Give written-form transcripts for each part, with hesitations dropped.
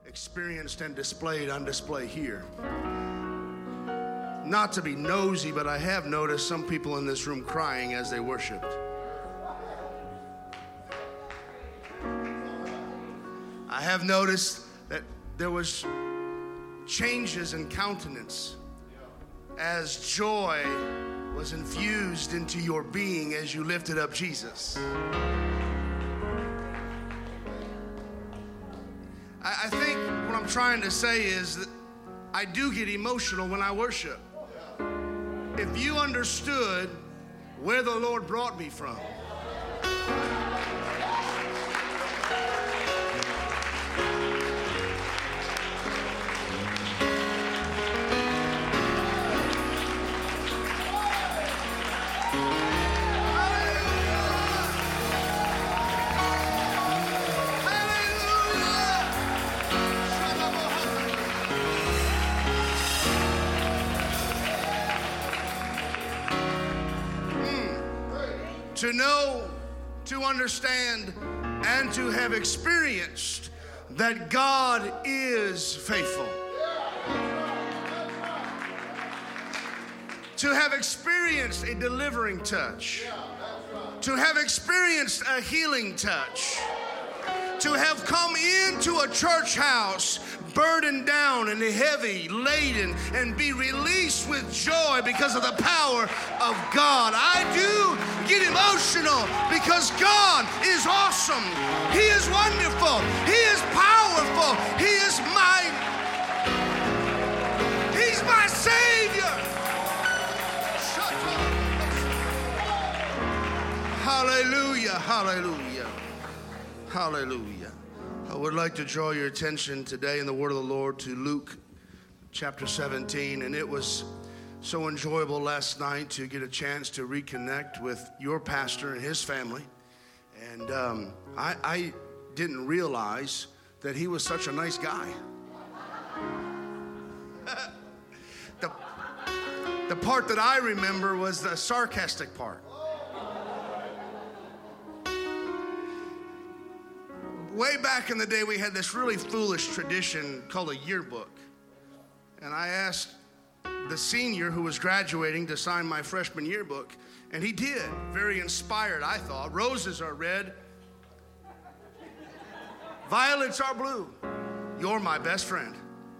experienced and displayed on display here. Not to be nosy, but I have noticed some people in this room crying as they worshiped. I have noticed that there was changes in countenance as joy was infused into your being as you lifted up Jesus. I think what I'm trying to say is that I do get emotional when I worship. If you understood where the Lord brought me from, to know, to understand, and to have experienced that God is faithful. To have experienced a delivering touch. To have experienced a healing touch. To have come into a church house burdened down and heavy laden and be released with joy because of the power of God. I do get emotional because God is awesome. He is wonderful. He is powerful. He's my Savior. Hallelujah, hallelujah, hallelujah. I would like to draw your attention today in the word of the Lord to Luke chapter 17. And it was so enjoyable last night to get a chance to reconnect with your pastor and his family. And I didn't realize that he was such a nice guy. The part that I remember was the sarcastic part. Way back in the day, we had this really foolish tradition called a yearbook. And I asked the senior who was graduating to sign my freshman yearbook, and he did. Very inspired, I thought. Roses are red. Violets are blue. You're my best friend.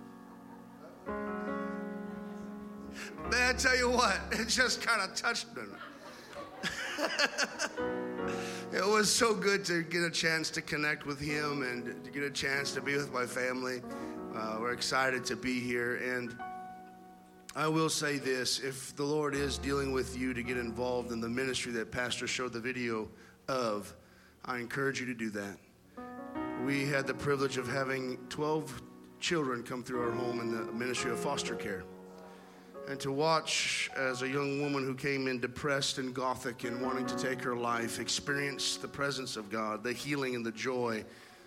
Man, I tell you what, it just kind of touched me. It was so good to get a chance to connect with him and to get a chance to be with my family. We're excited to be here. And I will say this, if the Lord is dealing with you to get involved in the ministry that Pastor showed the video of, I encourage you to do that. We had the privilege of having 12 children come through our home in the ministry of foster care. And to watch as a young woman who came in depressed and gothic and wanting to take her life, experience the presence of God, the healing and the joy.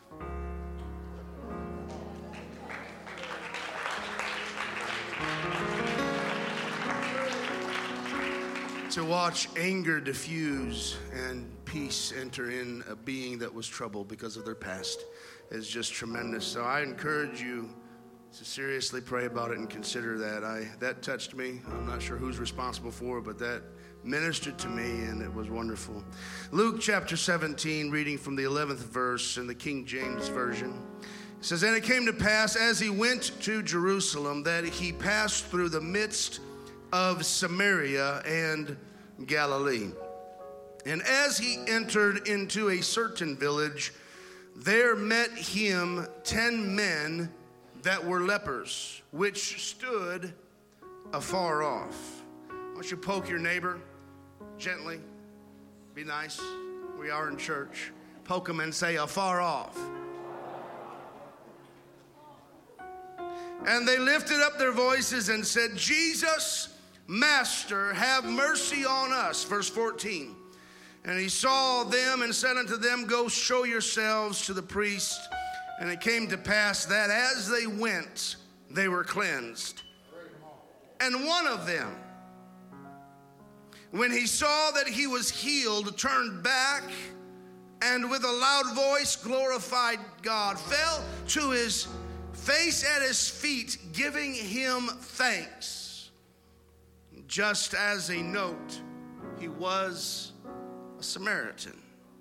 To watch anger diffuse and peace enter in a being that was troubled because of their past is just tremendous. So I encourage you to seriously pray about it and consider that. That touched me. I'm not sure who's responsible for it, but that ministered to me, and it was wonderful. Luke chapter 17, reading from the 11th verse in the King James Version. It says, "And it came to pass, as he went to Jerusalem, that he passed through the midst of Samaria and Galilee. And as he entered into a certain village, there met him 10 men that were lepers, which stood afar off." Why don't you poke your neighbor gently? Be nice. We are in church. Poke them and say, "Afar off." "And they lifted up their voices and said, 'Jesus, Master, have mercy on us.'" Verse 14. "And he saw them and said unto them, Go show yourselves to the priest. And it came to pass that as they went, they were cleansed. And one of them, when he saw that he was healed, turned back, and with a loud voice glorified God, fell to his face at his feet, giving him thanks. Just as a note, he was a Samaritan.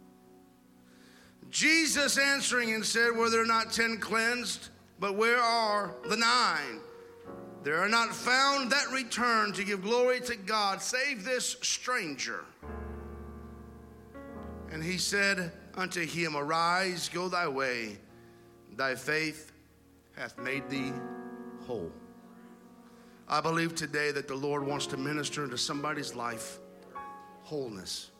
Jesus answering and said, were there not 10 cleansed? But where are the 9? There are not found that return to give glory to God, save this stranger. And he said unto him, arise, go thy way, thy faith hath made thee whole. I believe today that the Lord wants to minister into somebody's life wholeness.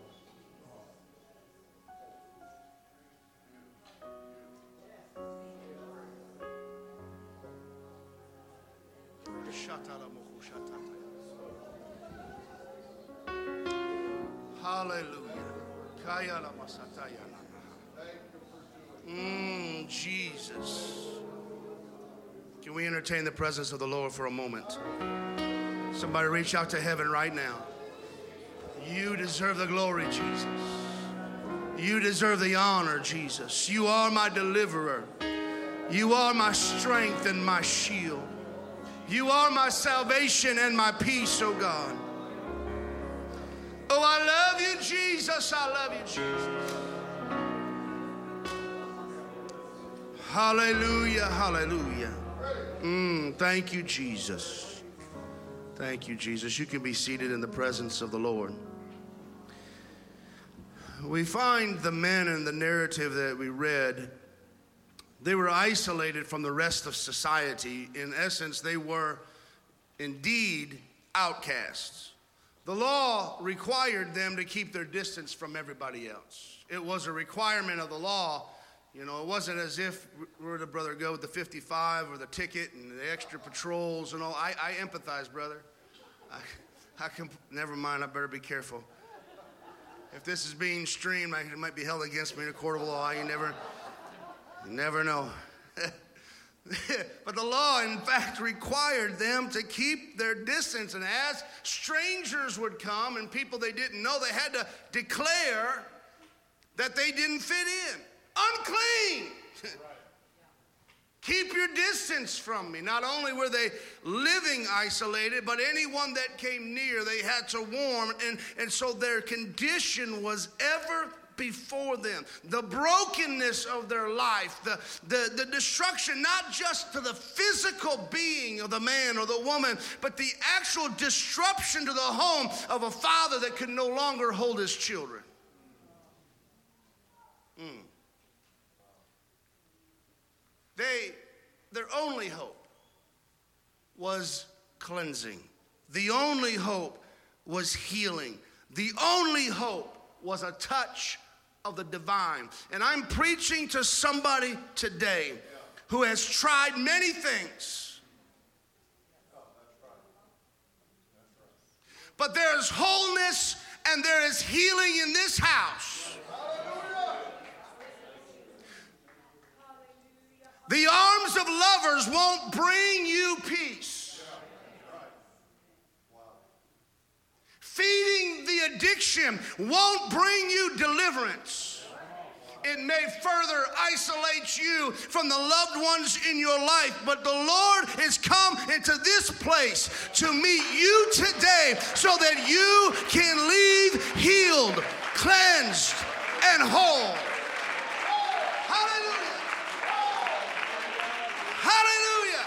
Hallelujah. Jesus. Can we entertain the presence of the Lord for a moment? Somebody reach out to heaven right now. You deserve the glory, Jesus. You deserve the honor, Jesus. You are my deliverer. You are my strength and my shield. You are my salvation and my peace, oh God. Oh, I love you, Jesus. I love you, Jesus. Hallelujah, hallelujah. Thank you, Jesus. Thank you, Jesus. You can be seated in the presence of the Lord. We find the men in the narrative that we read, they were isolated from the rest of society. In essence, they were indeed outcasts. The law required them to keep their distance from everybody else. It was a requirement of the law. You know, it wasn't as if we were to, brother, go with the 55 or the ticket and the extra patrols and all. I empathize, brother. I can, never mind, I better be careful. If this is being streamed, it might be held against me in a court of law. You never know. But the law, in fact, required them to keep their distance. And as strangers would come and people they didn't know, they had to declare that they didn't fit in. Unclean. Keep your distance from me. Not only were they living isolated, but anyone that came near, they had to warn. And so their condition was ever before them. The brokenness of their life, the destruction, not just to the physical being of the man or the woman, but the actual disruption to the home of a father that could no longer hold his children. Their only hope was cleansing. The only hope was healing. The only hope was a touch of the divine. And I'm preaching to somebody today who has tried many things. But there is wholeness and there is healing in this house. The arms of lovers won't bring you peace. Feeding the addiction won't bring you deliverance. It may further isolate you from the loved ones in your life, but the Lord has come into this place to meet you today so that you can leave healed, cleansed, and whole. Hallelujah. Hallelujah.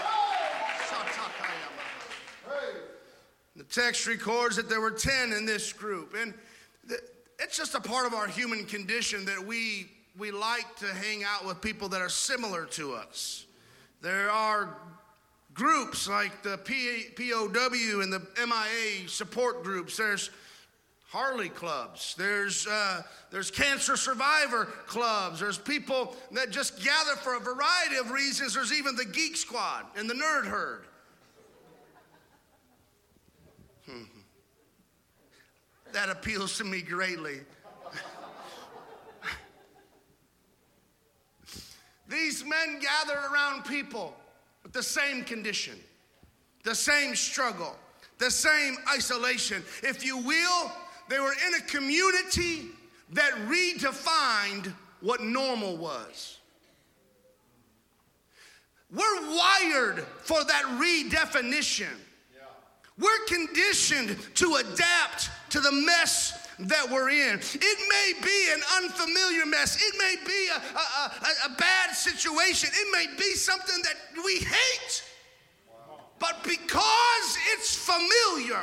The text records that there were 10 in this group. And it's just a part of our human condition that we like to hang out with people that are similar to us. There are groups like the POW and the MIA support groups. There's Harley clubs. There's cancer survivor clubs. There's people that just gather for a variety of reasons. There's even the Geek Squad and the Nerd Herd. That appeals to me greatly. These men gathered around people with the same condition, the same struggle, the same isolation. If you will, they were in a community that redefined what normal was. We're wired for that redefinition. We're conditioned to adapt to the mess that we're in. It may be an unfamiliar mess. It may be a bad situation. It may be something that we hate. But because it's familiar,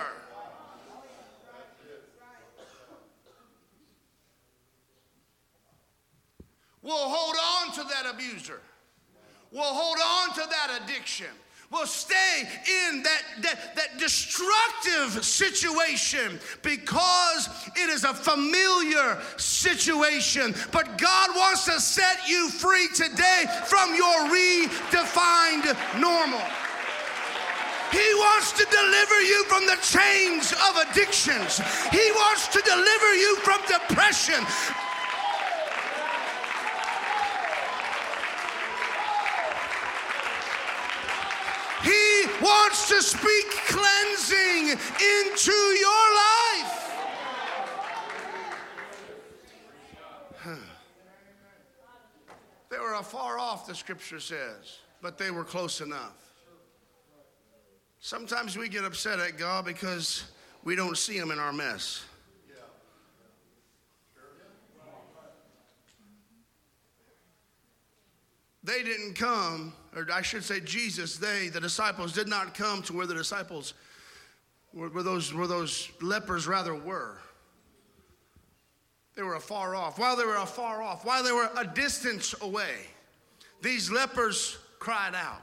we'll hold on to that abuser. We'll hold on to that addiction. We'll stay in that destructive situation because it is a familiar situation. But God wants to set you free today from your redefined normal. He wants to deliver you from the chains of addictions. He wants to deliver you from depression. He wants to speak cleansing into your life. They were afar off, the scripture says, but they were close enough. Sometimes we get upset at God because we don't see him in our mess. They didn't come, or I should say Jesus, the disciples did not come to where the disciples, where those lepers rather were. They were afar off. While they were afar off, while they were a distance away, these lepers cried out.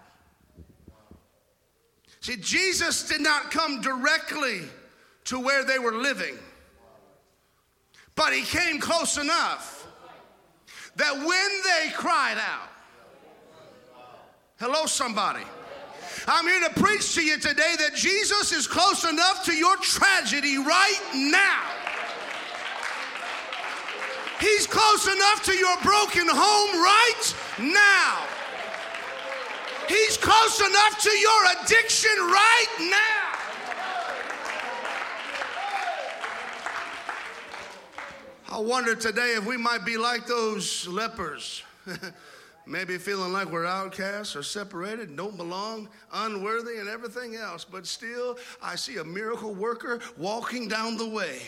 See, Jesus did not come directly to where they were living, but he came close enough that when they cried out, hello, somebody. I'm here to preach to you today that Jesus is close enough to your tragedy right now. He's close enough to your broken home right now. He's close enough to your addiction right now. I wonder today if we might be like those lepers. Maybe feeling like we're outcasts or separated, don't belong, unworthy, and everything else. But still, I see a miracle worker walking down the way.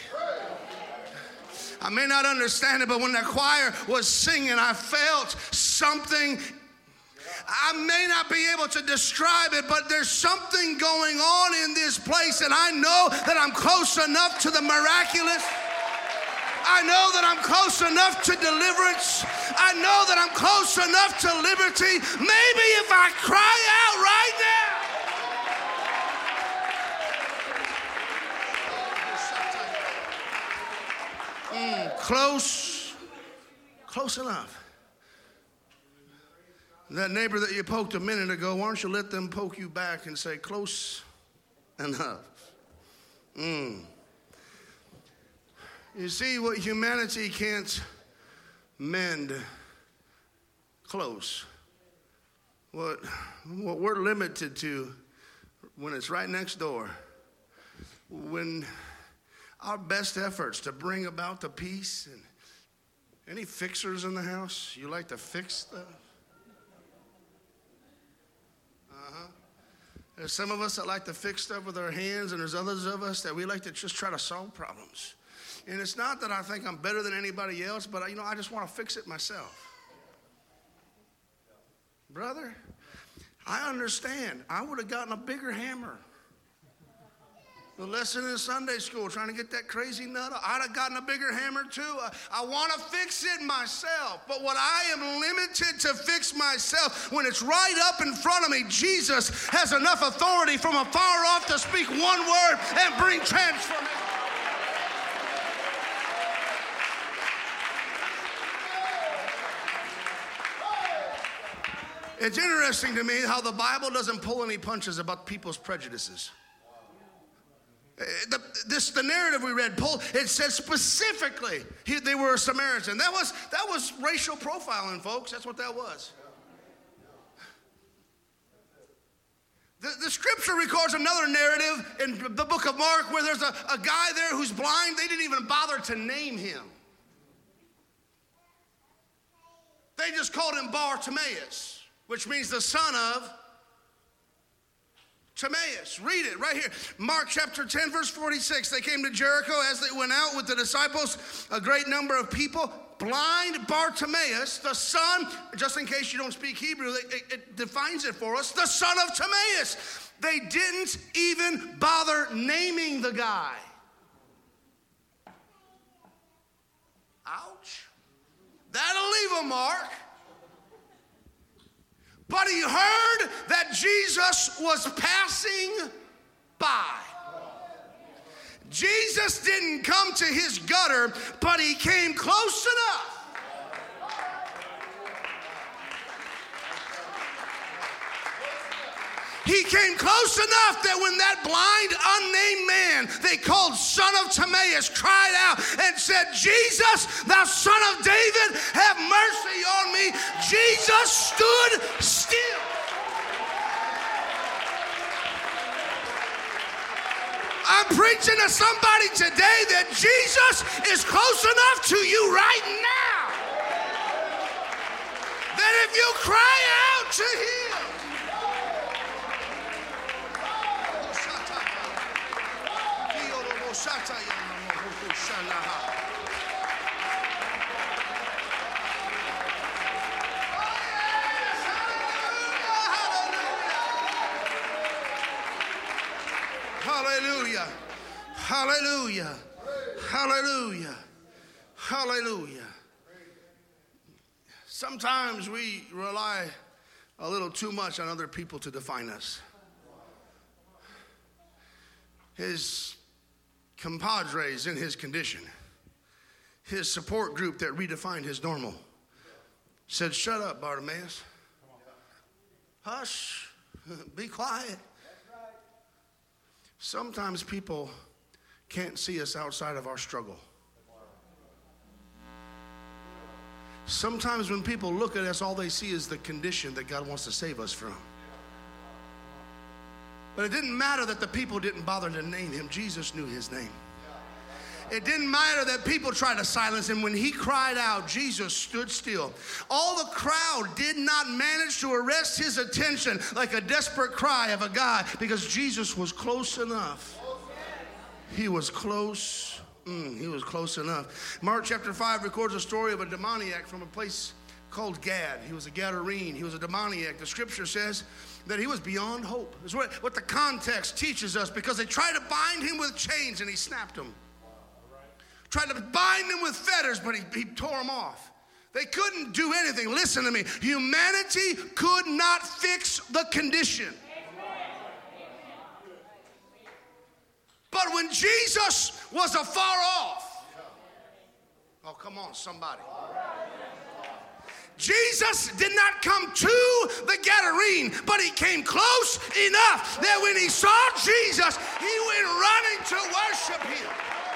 I may not understand it, but when the choir was singing, I felt something. I may not be able to describe it, but there's something going on in this place, and I know that I'm close enough to the miraculous. I know that I'm close enough to deliverance. I know that I'm close enough to liberty. Maybe if I cry out right now. Close enough. That neighbor that you poked a minute ago, why don't you let them poke you back and say, close enough. You see, what humanity can't mend close, what we're limited to when it's right next door, when our best efforts to bring about the peace, and any fixers in the house, you like to fix stuff? There's some of us that like to fix stuff with our hands, and there's others of us that we like to just try to solve problems. And it's not that I think I'm better than anybody else, but I just want to fix it myself. Brother, I understand. I would have gotten a bigger hammer. The lesson in Sunday school, trying to get that crazy nut, I'd have gotten a bigger hammer too. I want to fix it myself. But what I am limited to fix myself, when it's right up in front of me, Jesus has enough authority from afar off to speak one word and bring transformation. It's interesting to me how the Bible doesn't pull any punches about people's prejudices. The narrative we read, it says specifically they were a Samaritan. That was racial profiling, folks. That's what that was. The scripture records another narrative in the book of Mark where there's a guy there who's blind. They didn't even bother to name him. They just called him Bartimaeus. which means the son of Timaeus. Read it right here. Mark chapter 10, verse 46. They came to Jericho. As they went out with the disciples, a great number of people. Blind Bartimaeus, the son, just in case you don't speak Hebrew, it defines it for us, the son of Timaeus. They didn't even bother naming the guy. Ouch. That'll leave a mark. But he heard that Jesus was passing by. Jesus didn't come to his gutter, but he came close enough. He came close enough that when that blind, unnamed man they called son of Timaeus cried out and said, Jesus, thou son of David, have mercy on me. Jesus stood still. I'm preaching to somebody today that Jesus is close enough to you right now that if you cry out to him, hallelujah, hallelujah, hallelujah, hallelujah. Sometimes we rely a little too much on other people to define us. His compadres in his condition, his support group that redefined his normal, said, shut up, Bartimaeus. Hush, be quiet. Sometimes people can't see us outside of our struggle. Sometimes when people look at us, all they see is the condition that God wants to save us from. But it didn't matter that the people didn't bother to name him. Jesus knew his name. It didn't matter that people tried to silence him. When he cried out, Jesus stood still. All the crowd did not manage to arrest his attention like a desperate cry of a guy, because Jesus was close enough. He was close. He was close enough. Mark chapter 5 records a story of a demoniac from a place called Gad. He was a Gadarene. He was a demoniac. The scripture says that he was beyond hope. That's what the context teaches us, because they tried to bind him with chains and he snapped them. Tried to bind him with fetters, but he tore them off. They couldn't do anything. Listen to me. Humanity could not fix the condition. But when Jesus was afar off, oh, come on, somebody. Jesus did not come to the Gadarene, but he came close enough that when he saw Jesus, he went running to worship him.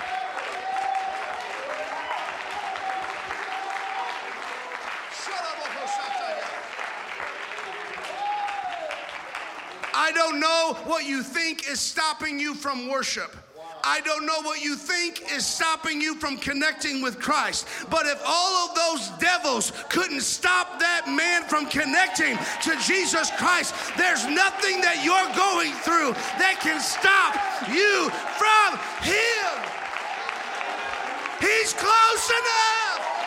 I don't know what you think is stopping you from worship. I don't know what you think is stopping you from connecting with Christ. But if all of those devils couldn't stop that man from connecting to Jesus Christ, there's nothing that you're going through that can stop you from him. He's close enough.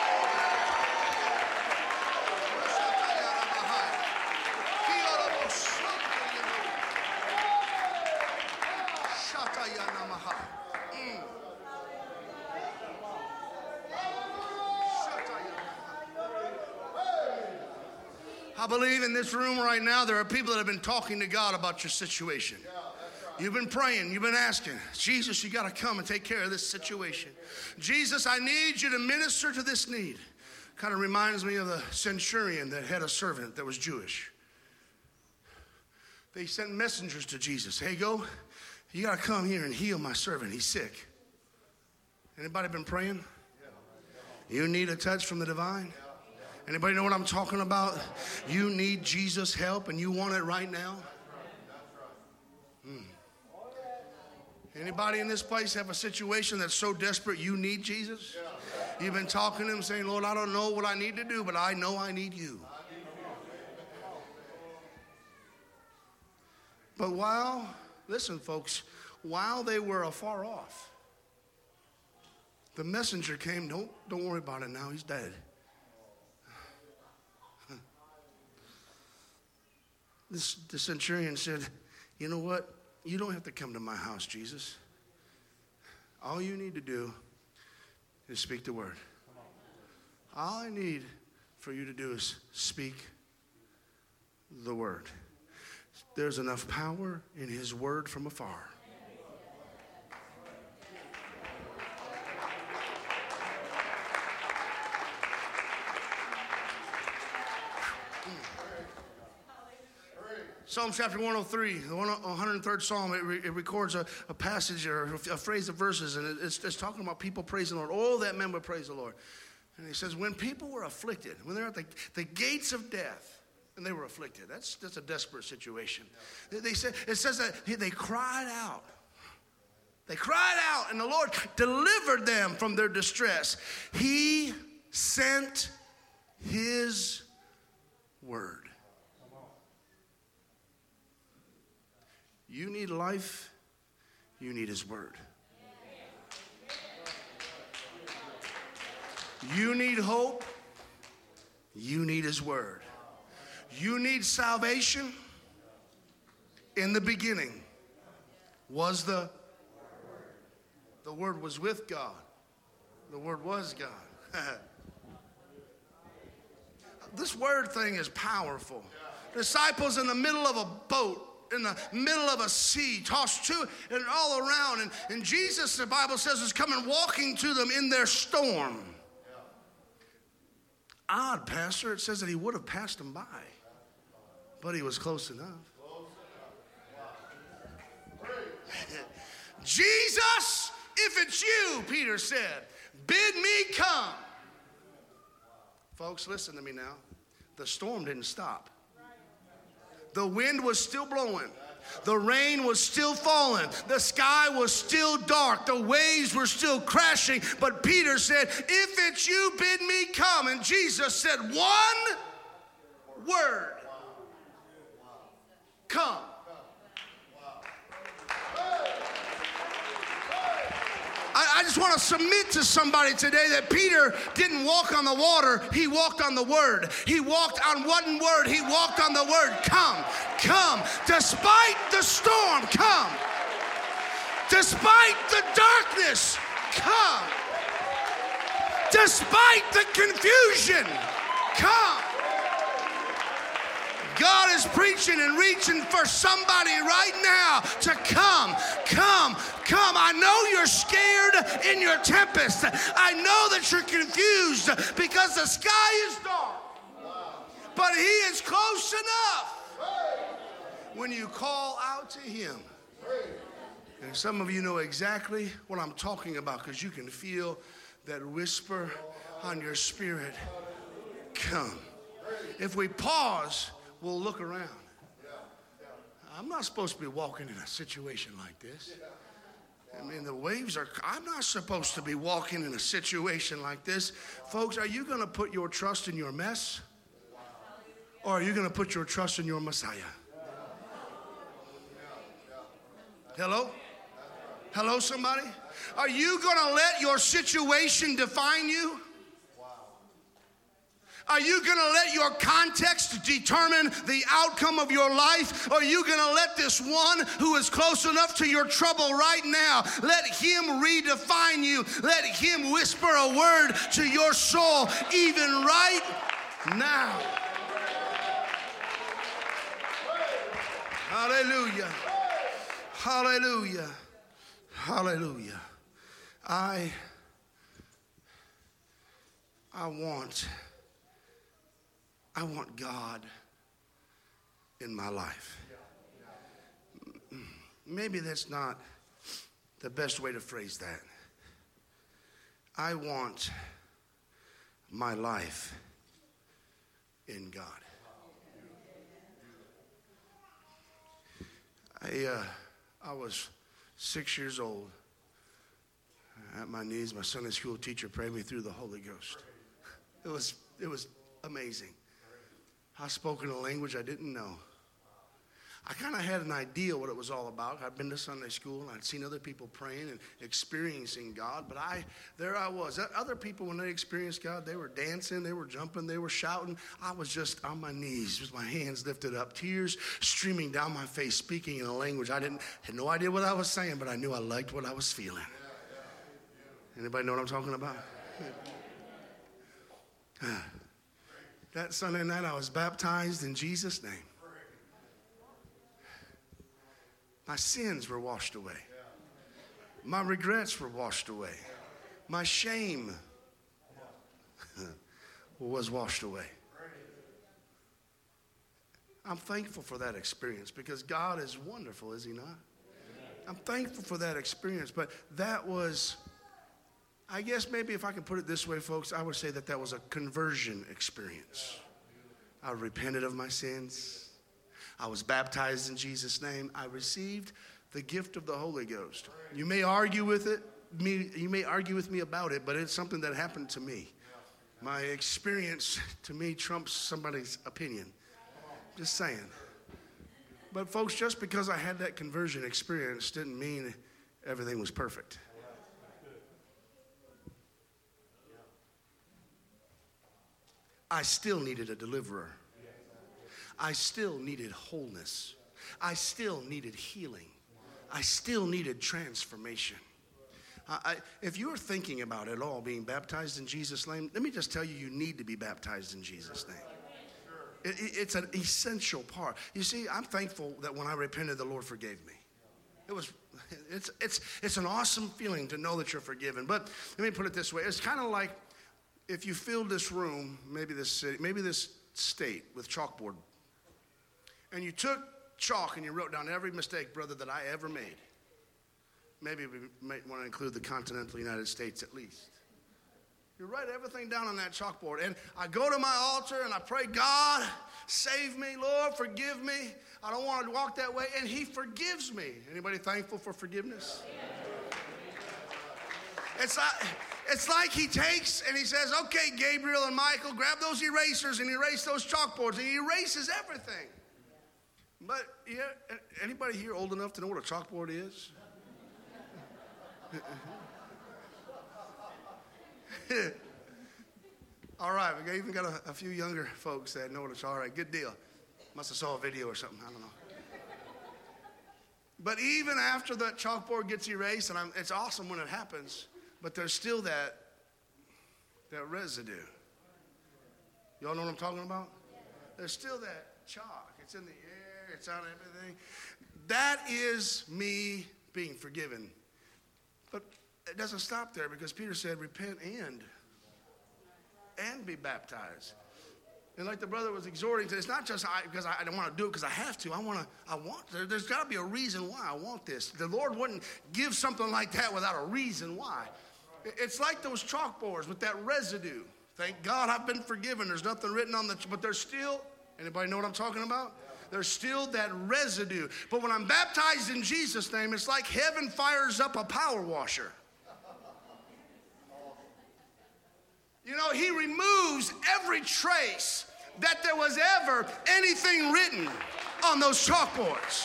I believe in this room right now there are people that have been talking to God about your situation. You've been praying, you've been asking, Jesus, you got to come and take care of this situation. Jesus, I need you to minister to this need. Kind of reminds me of the centurion that had a servant that was Jewish. They sent messengers to Jesus. Hey, go, you got to come here and heal my servant. He's sick. Anybody been praying? You need a touch from the divine? Anybody know what I'm talking about? You need Jesus' help and you want it right now? Anybody in this place have a situation that's so desperate you need Jesus? You've been talking to him saying, Lord, I don't know what I need to do, but I know I need you. But listen, folks, while they were afar off, the messenger came. Don't worry about it now. He's dead. The centurion said, you know what? You don't have to come to my house, Jesus. All you need to do is speak the word. All I need for you to do is speak the word. There's enough power in his word from afar. Psalm chapter 103, the 103rd Psalm, it records a passage or a phrase of verses, and it's talking about people praising the Lord. Oh, that men would praise the Lord. And he says, when people were afflicted, when they're at the gates of death, and they were afflicted, that's a desperate situation. It says that they cried out. They cried out, and the Lord delivered them from their distress. He sent his word. You need life, you need his word. You need hope, you need his word. You need salvation. In the beginning was the word was with God. The word was God. This word thing is powerful. Disciples in the middle of a boat, in the middle of a sea, tossed to and all around. And Jesus, the Bible says, is coming walking to them in their storm. Odd, Pastor. It says that he would have passed them by, but he was close enough. Jesus, if it's you, Peter said, bid me come. Folks, listen to me now. The storm didn't stop. The wind was still blowing. The rain was still falling. The sky was still dark. The waves were still crashing. But Peter said, if it's you, bid me come. And Jesus said, one word. Come. I just want to submit to somebody today that Peter didn't walk on the water, he walked on the word. He walked on one word, he walked on the word. Come, come. Despite the storm, come. Despite the darkness, come. Despite the confusion, come. God is preaching and reaching for somebody right now to come, come, come. I know you're scared in your tempest. I know that you're confused because the sky is dark. But he is close enough when you call out to him. And some of you know exactly what I'm talking about because you can feel that whisper on your spirit, come. If we pause, we'll look around. I'm not supposed to be walking in a situation like this. I mean, the waves are, I'm not supposed to be walking in a situation like this. Folks, are you going to put your trust in your mess? Or are you going to put your trust in your Messiah? Hello? Hello, somebody? Are you going to let your situation define you? Are you going to let your context determine the outcome of your life? Or are you going to let this one who is close enough to your trouble right now, let him redefine you? Let him whisper a word to your soul even right now. Hallelujah. Hallelujah. Hallelujah. I want God in my life. Maybe that's not the best way to phrase that. I want my life in God. I was 6 years old. At my knees, my Sunday school teacher prayed me through the Holy Ghost. It was amazing. I spoke in a language I didn't know. I kind of had an idea what it was all about. I'd been to Sunday school, and I'd seen other people praying and experiencing God. But there I was. Other people, when they experienced God, they were dancing, they were jumping, they were shouting. I was just on my knees with my hands lifted up, tears streaming down my face, speaking in a language I had no idea what I was saying, but I knew I liked what I was feeling. Anybody know what I'm talking about? That Sunday night, I was baptized in Jesus' name. My sins were washed away. My regrets were washed away. My shame was washed away. I'm thankful for that experience because God is wonderful, is he not? I'm thankful for that experience, but that was, I guess maybe if I can put it this way, folks, I would say that was a conversion experience. I repented of my sins. I was baptized in Jesus' name. I received the gift of the Holy Ghost. You may argue with me about it, but it's something that happened to me. My experience, to me, trumps somebody's opinion. Just saying. But folks, just because I had that conversion experience didn't mean everything was perfect. I still needed a deliverer. I still needed wholeness. I still needed healing. I still needed transformation. If you're thinking about it all being baptized in Jesus' name, let me just tell you, you need to be baptized in Jesus' name. It's an essential part. You see, I'm thankful that when I repented, the Lord forgave me. It's an awesome feeling to know that you're forgiven. But let me put it this way. It's kind of like if you filled this room, maybe this city, maybe this state with chalkboard, and you took chalk and you wrote down every mistake, brother, that I ever made. Maybe we might want to include the continental United States at least. You write everything down on that chalkboard. And I go to my altar and I pray, God, save me, Lord, forgive me. I don't want to walk that way. And he forgives me. Anybody thankful for forgiveness? It's like he takes and he says, okay, Gabriel and Michael, grab those erasers and erase those chalkboards. And he erases everything. But yeah, anybody here old enough to know what a chalkboard is? All right, we even got a few younger folks that know what it's all right. Good deal. Must have saw a video or something. I don't know. But even after that chalkboard gets erased, and it's awesome when it happens, but there's still that residue. Y'all know what I'm talking about? There's still that chalk. It's in the air. It's on everything. That is me being forgiven. But it doesn't stop there because Peter said, repent and be baptized. And like the brother was exhorting to, it's not just because I don't want to do it because I have to. There's got to be a reason why I want this. The Lord wouldn't give something like that without a reason why. It's like those chalkboards with that residue. Thank God I've been forgiven. There's nothing written on but there's still, anybody know what I'm talking about? There's still that residue. But when I'm baptized in Jesus' name, it's like heaven fires up a power washer. You know, he removes every trace that there was ever anything written on those chalkboards.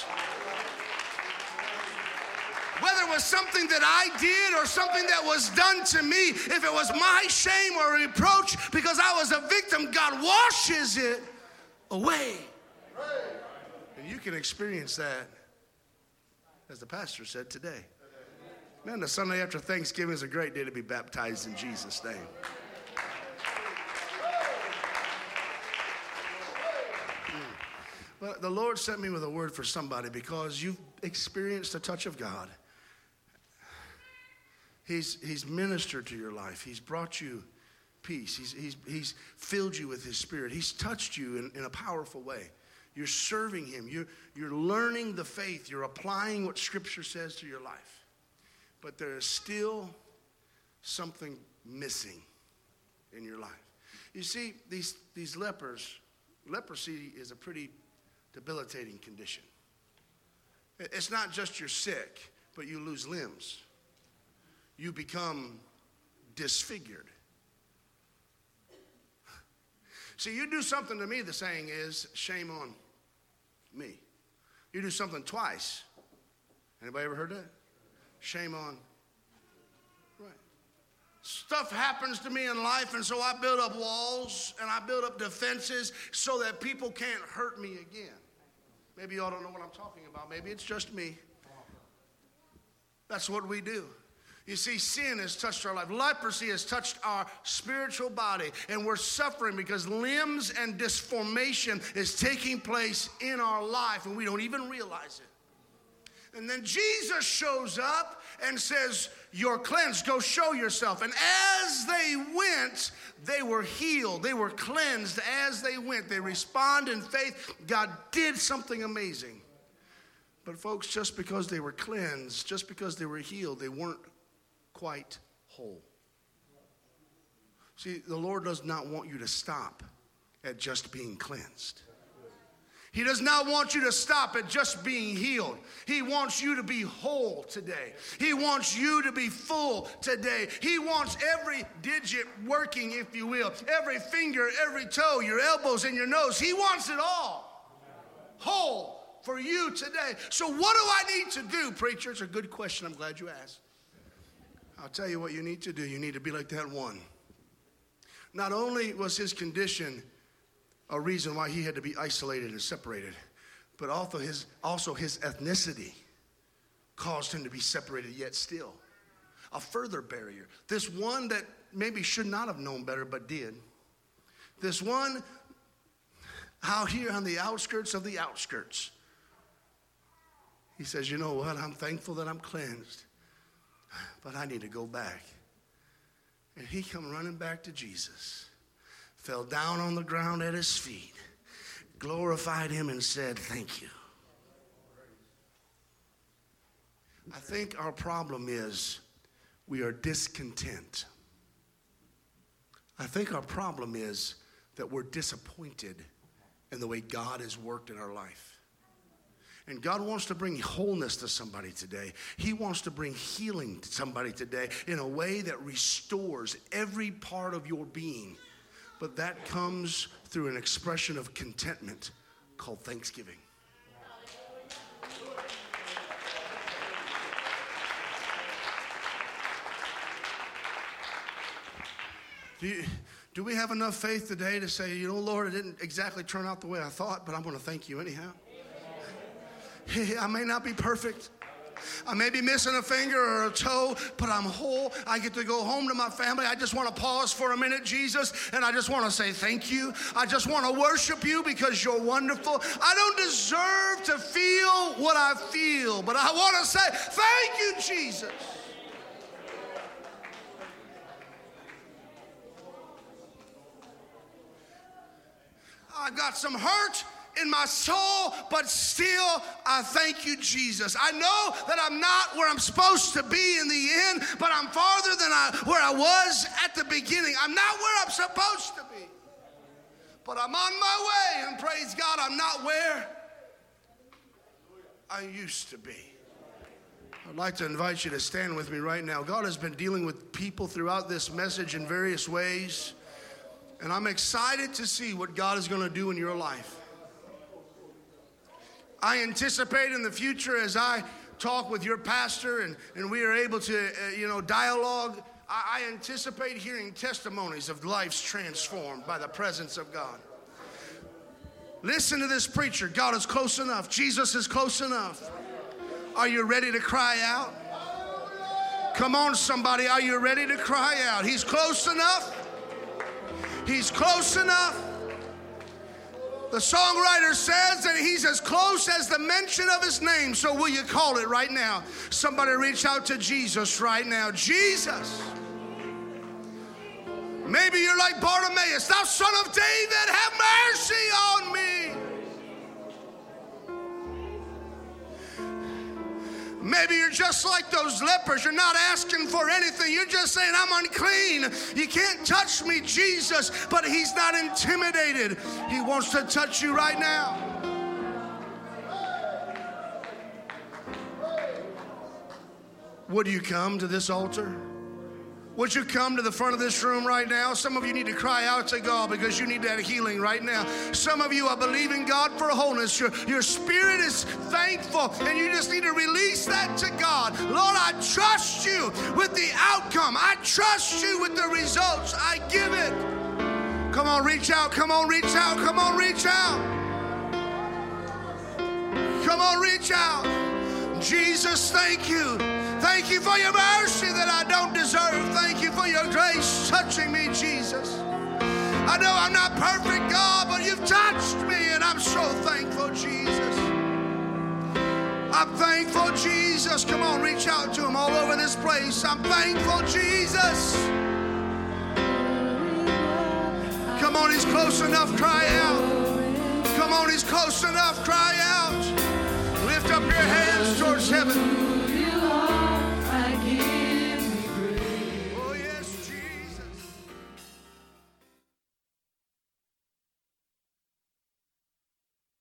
Whether it was something that I did or something that was done to me, if it was my shame or reproach because I was a victim, God washes it away. And you can experience that, as the pastor said today. Man, the Sunday after Thanksgiving is a great day to be baptized in Jesus' name. But the Lord sent me with a word for somebody because you've experienced the touch of God. He's ministered to your life. He's brought you peace. He's filled you with his spirit. He's touched you in a powerful way. You're serving him. You're learning the faith. You're applying what Scripture says to your life. But there is still something missing in your life. You see, these leprosy is a pretty debilitating condition. It's not just you're sick, but you lose limbs. You become disfigured. See, you do something to me, the saying is, shame on me. You do something twice. Anybody ever heard that? Shame on. Right. Stuff happens to me in life, and so I build up walls and I build up defenses so that people can't hurt me again. Maybe y'all don't know what I'm talking about. Maybe it's just me. That's what we do. You see, sin has touched our life. Leprosy has touched our spiritual body, and we're suffering because limbs and disformation is taking place in our life, and we don't even realize it. And then Jesus shows up and says, "You're cleansed. Go show yourself." And as they went, they were healed. They were cleansed as they went. They responded in faith. God did something amazing. But folks, just because they were cleansed, just because they were healed, they weren't quite whole. See, the Lord does not want you to stop at just being cleansed. He does not want you to stop at just being healed. He wants you to be whole today. He wants you to be full today. He wants every digit working, if you will, every finger, every toe, your elbows and your nose. He wants it all whole for you today. So what do I need to do, preacher? It's a good question. I'm glad you asked. I'll tell you what you need to do. You need to be like that one. Not only was his condition a reason why he had to be isolated and separated, but also his ethnicity caused him to be separated yet still. A further barrier. This one that maybe should not have known better but did. This one out here on the outskirts of the outskirts. He says, "You know what? I'm thankful that I'm cleansed, but I need to go back." And he come running back to Jesus, fell down on the ground at his feet, glorified him and said, "Thank you." I think our problem is we are discontent. I think our problem is that we're disappointed in the way God has worked in our life. And God wants to bring wholeness to somebody today. He wants to bring healing to somebody today in a way that restores every part of your being. But that comes through an expression of contentment called thanksgiving. Do we have enough faith today to say, "You know, Lord, it didn't exactly turn out the way I thought, but I'm going to thank you anyhow"? I may not be perfect. I may be missing a finger or a toe, but I'm whole. I get to go home to my family. I just want to pause for a minute, Jesus, and I just want to say thank you. I just want to worship you because you're wonderful. I don't deserve to feel what I feel, but I want to say thank you, Jesus. I got some hurt in my soul, but still I thank you, Jesus. I know that I'm not where I'm supposed to be in the end, but I'm farther than where I was at the beginning. I'm not where I'm supposed to be, but I'm on my way, and praise God, I'm not where I used to be. I'd like to invite you to stand with me right now. God has been dealing with people throughout this message in various ways, and I'm excited to see what God is going to do in your life. I anticipate in the future as I talk with your pastor and we are able to, dialogue, I anticipate hearing testimonies of lives transformed by the presence of God. Listen to this preacher. God is close enough. Jesus is close enough. Are you ready to cry out? Come on, somebody. Are you ready to cry out? He's close enough. He's close enough. The songwriter says that he's as close as the mention of his name. So will you call it right now? Somebody reach out to Jesus right now. Jesus. Maybe you're like Bartimaeus. Thou son of David, have mercy on me. Maybe you're just like those lepers. You're not asking for anything. You're just saying, I'm unclean. You can't touch me, Jesus. But he's not intimidated. He wants to touch you right now. Would you come to this altar? Would you come to the front of this room right now? Some of you need to cry out to God because you need that healing right now. Some of you are believing God for wholeness. Your spirit is thankful, and you just need to release that to God. Lord, I trust you with the outcome. I trust you with the results. I give it. Come on, reach out. Come on, reach out. Come on, reach out. Come on, reach out. Jesus, thank you. Thank you for your mercy that I don't deserve. Thank you for your grace touching me, Jesus. I know I'm not perfect, God, but you've touched me, and I'm so thankful, Jesus. I'm thankful, Jesus. Come on, reach out to him all over this place. I'm thankful, Jesus. Come on, he's close enough, cry out. Come on, he's close enough, cry out. Lift up your hands towards heaven.